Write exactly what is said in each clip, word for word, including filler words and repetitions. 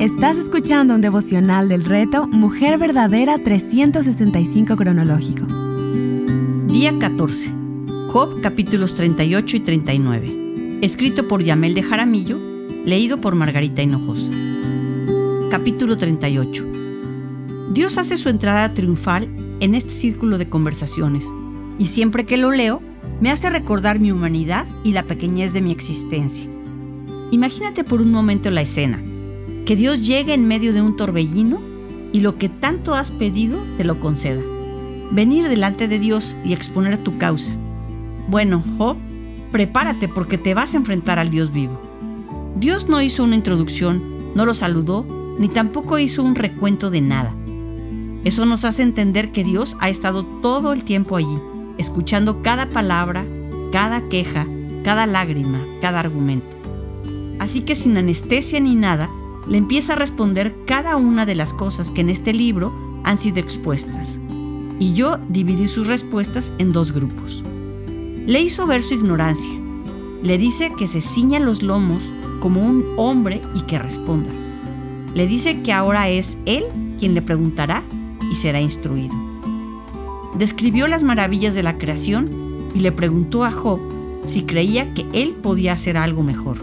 Estás escuchando un devocional del reto Mujer Verdadera trescientos sesenta y cinco cronológico. Día catorce. Job, capítulos treinta y ocho y treinta y nueve. Escrito por Yamel de Jaramillo, leído por Margarita Hinojosa. Capítulo treinta y ocho. Dios hace su entrada triunfal en este círculo de conversaciones, y siempre que lo leo, me hace recordar mi humanidad y la pequeñez de mi existencia. Imagínate por un momento la escena, que Dios llegue en medio de un torbellino y lo que tanto has pedido te lo conceda. Venir delante de Dios y exponer tu causa. Bueno, Job, prepárate porque te vas a enfrentar al Dios vivo. Dios no hizo una introducción, no lo saludó, ni tampoco hizo un recuento de nada. Eso nos hace entender que Dios ha estado todo el tiempo allí, escuchando cada palabra, cada queja, cada lágrima, cada argumento. Así que sin anestesia ni nada, le empieza a responder cada una de las cosas que en este libro han sido expuestas. Y yo dividí sus respuestas en dos grupos. Le hizo ver su ignorancia. Le dice que se ciña los lomos como un hombre y que responda. Le dice que ahora es él quien le preguntará y será instruido. Describió las maravillas de la creación y le preguntó a Job si creía que él podía hacer algo mejor.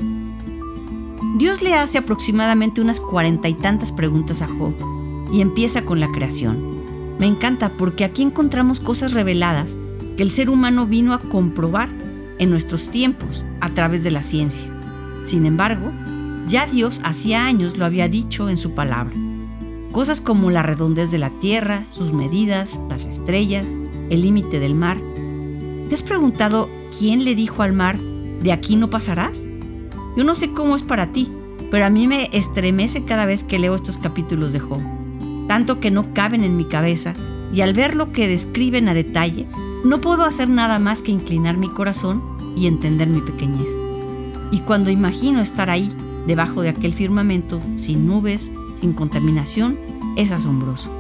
Dios le hace aproximadamente unas cuarenta y tantas preguntas a Job y empieza con la creación. Me encanta porque aquí encontramos cosas reveladas que el ser humano vino a comprobar en nuestros tiempos a través de la ciencia. Sin embargo, ya Dios hacía años lo había dicho en su palabra. Cosas como la redondez de la tierra, sus medidas, las estrellas, el límite del mar. ¿Te has preguntado quién le dijo al mar, de aquí no pasarás? Yo no sé cómo es para ti, pero a mí me estremece cada vez que leo estos capítulos de Job, tanto que no caben en mi cabeza, y al ver lo que describen a detalle, no puedo hacer nada más que inclinar mi corazón y entender mi pequeñez. Y cuando imagino estar ahí, debajo de aquel firmamento, sin nubes, sin contaminación, es asombroso.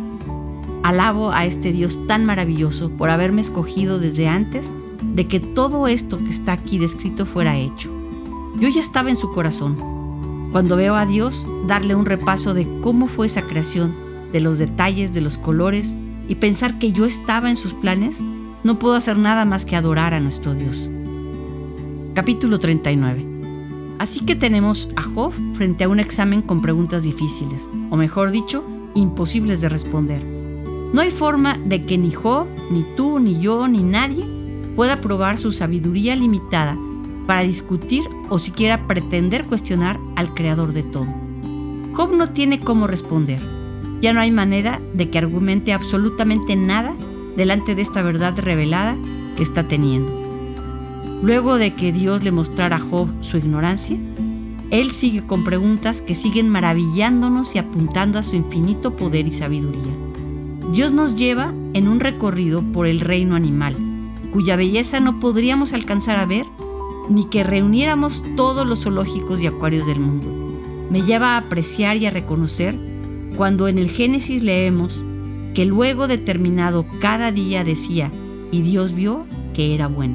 Alabo a este Dios tan maravilloso por haberme escogido desde antes de que todo esto que está aquí descrito fuera hecho. Yo ya estaba en su corazón. Cuando veo a Dios darle un repaso de cómo fue esa creación, de los detalles, de los colores, y pensar que yo estaba en sus planes, no puedo hacer nada más que adorar a nuestro Dios. Capítulo treinta y nueve. Así que tenemos a Job frente a un examen con preguntas difíciles, o mejor dicho, imposibles de responder. No hay forma de que ni Job, ni tú, ni yo, ni nadie pueda probar su sabiduría limitada para discutir o siquiera pretender cuestionar al creador de todo. Job no tiene cómo responder. Ya no hay manera de que argumente absolutamente nada delante de esta verdad revelada que está teniendo. Luego de que Dios le mostrara a Job su ignorancia, él sigue con preguntas que siguen maravillándonos y apuntando a su infinito poder y sabiduría. Dios nos lleva en un recorrido por el reino animal, cuya belleza no podríamos alcanzar a ver ni que reuniéramos todos los zoológicos y acuarios del mundo. Me lleva a apreciar y a reconocer cuando en el Génesis leemos que luego de terminado cada día decía, y Dios vio que era bueno.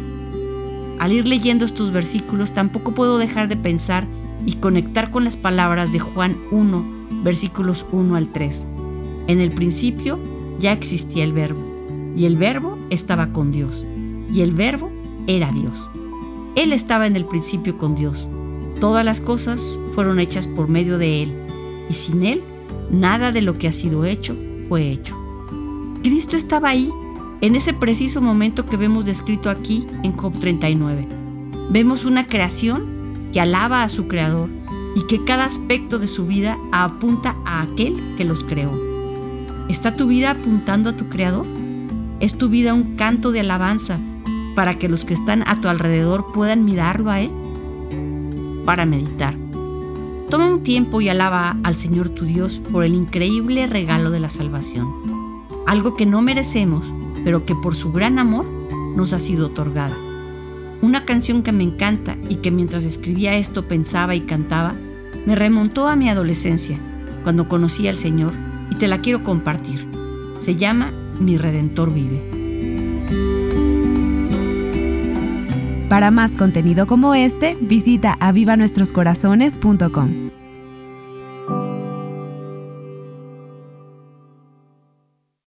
Al ir leyendo estos versículos tampoco puedo dejar de pensar y conectar con las palabras de Juan uno, versículos uno al tres. En el principio ya existía el Verbo, y el Verbo estaba con Dios, y el Verbo era Dios. Él estaba en el principio con Dios. Todas las cosas fueron hechas por medio de Él, y sin Él, nada de lo que ha sido hecho fue hecho. Cristo estaba ahí, en ese preciso momento que vemos descrito aquí en Job treinta y nueve. Vemos una creación que alaba a su Creador y que cada aspecto de su vida apunta a aquel que los creó. ¿Está tu vida apuntando a tu Creador? ¿Es tu vida un canto de alabanza para que los que están a tu alrededor puedan mirarlo a Él? Para meditar. Toma un tiempo y alaba al Señor tu Dios por el increíble regalo de la salvación, algo que no merecemos, pero que por su gran amor nos ha sido otorgada. Una canción que me encanta y que mientras escribía esto pensaba y cantaba, me remontó a mi adolescencia, cuando conocí al Señor, y te la quiero compartir. Se llama Mi Redentor Vive. Para más contenido como este, visita aviva nuestros corazones punto com.